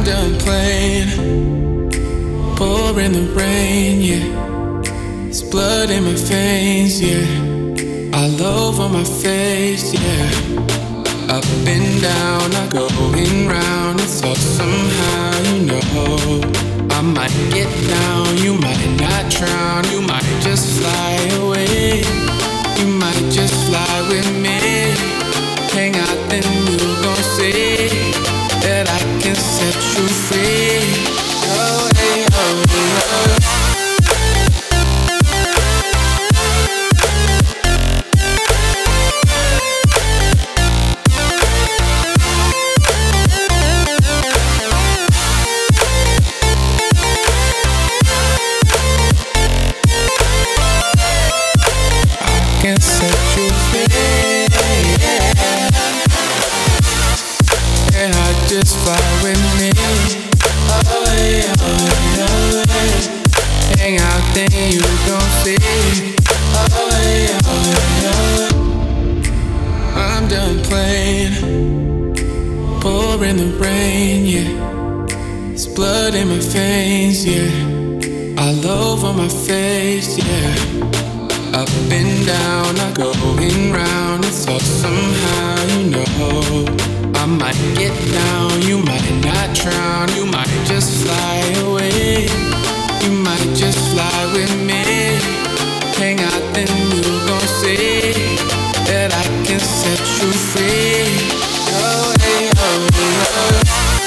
done playing, pouring the rain, yeah. It's blood in my veins, yeah. All over my face, yeah. Up and down, I going round. It's all somehow, you know. I might get down, you might not drown. You might just fly away. You might just fly with me. Hang out, then you gon' see that I can set you free. Oh, hey, oh, hey, oh. Can set you free. Yeah, I just fly with me. Oh yeah, oh yeah, oh yeah. Hang out, then you gon' see. Oh yeah, oh yeah, oh yeah. I'm done playing, pouring the rain, yeah. It's blood in my veins, yeah. All over my face, yeah. Up and down, I going round. It's all somehow, you know. I might get down, you might not drown. You might just fly away. You might just fly with me. Hang out, then you gon' see that I can set you free. Oh, hey, oh, hey, oh.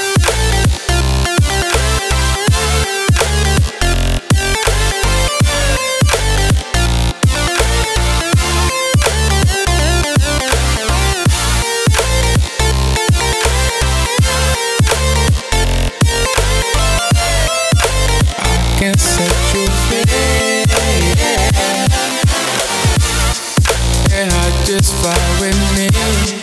Can set you free. Yeah, I just fly with me.